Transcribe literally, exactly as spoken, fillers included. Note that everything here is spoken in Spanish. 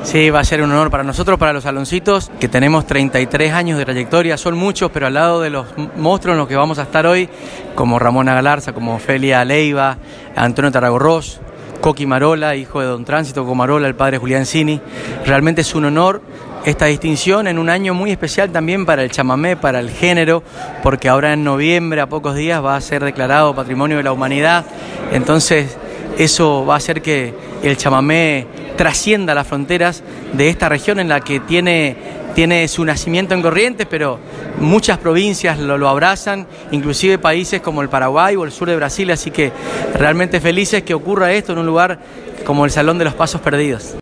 Sí, va a ser un honor para nosotros, para los saloncitos, que tenemos treinta y tres años de trayectoria, son muchos, pero al lado de los monstruos en los que vamos a estar hoy, como Ramona Galarza, como Ofelia Leiva, Antonio Tarragorros, Coqui Marola, hijo de Don Tránsito Comarola, el padre Julián Cini. Realmente es un honor esta distinción en un año muy especial también para el chamamé, para el género, porque ahora en noviembre, a pocos días, va a ser declarado Patrimonio de la Humanidad. Entonces, eso va a hacer que el chamamé trascienda las fronteras de esta región en la que tiene, tiene su nacimiento en Corrientes, pero muchas provincias lo, lo abrazan, inclusive países como el Paraguay o el sur de Brasil, así que realmente felices que ocurra esto en un lugar como el Salón de los Pasos Perdidos.